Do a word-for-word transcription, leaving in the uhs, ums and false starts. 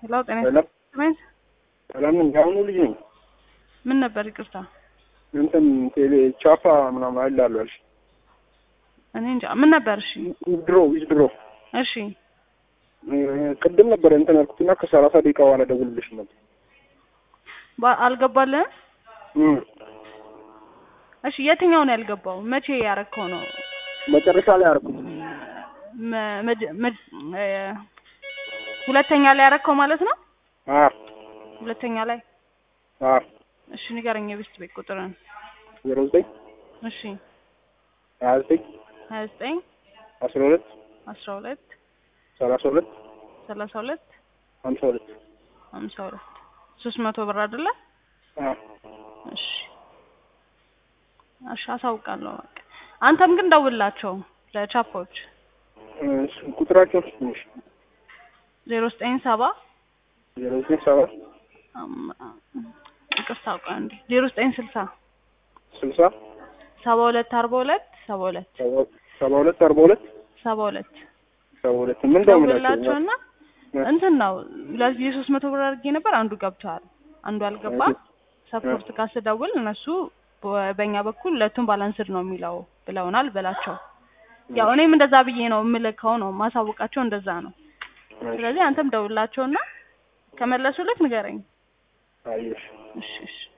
ሄሎ ጤና ሰላም ይስጥልኝ። ሰላም ነኝ። አሁን ልጅ ነኝ። ምን ነበር? ይቅርታ እንትን ቴሌ ቻፓ ምናምን አይላሉ አልሽ። እኔ እንጃ ምን ነበር? እሺ ድሮ ዊዝ ድሮ እሺ ቅድም ነበር እንትን አልኩትና ከሰላሳ ደቂቃ በኋላ ደውልልሽ ነበር። አልገባልህም? እም እሺ የትኛው ነው ያልገባው? መቼ ያረከው ነው? መጨረሻ ላይ አርኩት። ሁለተኛ ላይ ያረከው ማለት ነው? አዎ ሁለተኛ ላይ አዎ። እሺ ንገረኝ የቤት ቤት ቁጥርን። ዜሮ ዘጠኝ እሺ ሀያ ዘጠኝ ሀያ ዘጠኝ አስራ ሁለት አስራ ሁለት ሰላሳ ሁለት ሰላሳ ሁለት ሀምሳ ሁለት ሀምሳ ሁለት ሶስት መቶ ብር አይደለ? አዎ እሺ እሺ አሳውቃለሁ። በቃ አንተም ግን ደውልላቸው ለቻፖች። እሺ ቁጥራቸው ትንሽ ዜሮ ዘጠኝ ሰባ ዜሮ ዘጠኝ ሰባ ይቅርታ ቆይ አንዴ ዜሮ ዘጠኝ ስልሳ ስልሳ ሰባ ሁለት አርባ ሁለት ሰባ ሁለት ሰባ ሁለት አርባ ሁለት ሰባ ሁለት ሰባ ሁለት ምን ደውልላቸውና እንትን ነው ለዚህ ሶስት መቶ ብር አድርጌ ነበር አንዱ ገብቷል አንዱ አልገባም። ሰፖርት ጋር ስደውል እነሱ በእኛ በኩል ሁለቱም ባላንስድ ነው የሚለው ብለውናል በላቸው። ያው እኔም እንደዛ ብዬ ነው የምልከው ነው ማሳወቃቸው እንደዛ ነው። ስለዚህ አንተም ደውልላቸውና ከመለሱልክ ንገረኝ። አይሽ እሺ እሺ